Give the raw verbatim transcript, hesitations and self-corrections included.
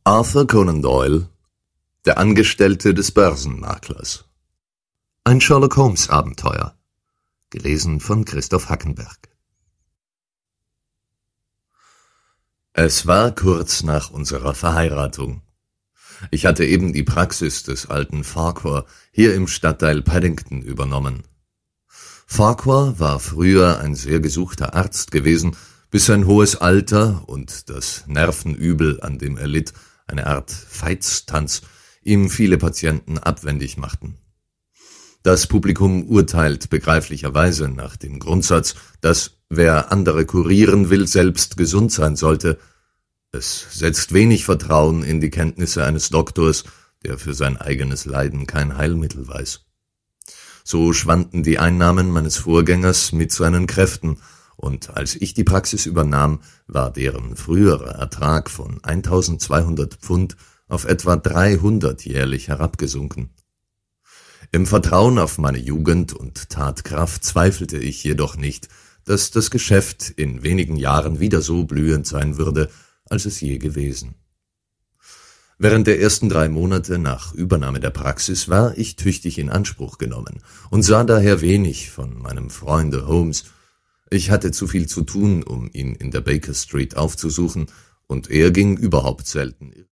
Arthur Conan Doyle, der Angestellte des Börsenmaklers. Ein Sherlock-Holmes-Abenteuer, gelesen von Christoph Hackenberg. Es war kurz nach unserer Verheiratung. Ich hatte eben die Praxis des alten Farquhar hier im Stadtteil Paddington übernommen. Farquhar war früher ein sehr gesuchter Arzt gewesen, bis sein hohes Alter und das Nervenübel, an dem er litt, eine Art Veitstanz, ihm viele Patienten abwendig machten. Das Publikum urteilt begreiflicherweise nach dem Grundsatz, dass wer andere kurieren will, selbst gesund sein sollte. Es setzt wenig Vertrauen in die Kenntnisse eines Doktors, der für sein eigenes Leiden kein Heilmittel weiß. So schwanden die Einnahmen meines Vorgängers mit seinen Kräften, und als ich die Praxis übernahm, war deren früherer Ertrag von eintausendzweihundert Pfund auf etwa dreihundert jährlich herabgesunken. Im Vertrauen auf meine Jugend und Tatkraft zweifelte ich jedoch nicht, dass das Geschäft in wenigen Jahren wieder so blühend sein würde, als es je gewesen. Während der ersten drei Monate nach Übernahme der Praxis war ich tüchtig in Anspruch genommen und sah daher wenig von meinem Freunde Holmes. Ich hatte zu viel zu tun, um ihn in der Baker Street aufzusuchen, und er ging überhaupt selten.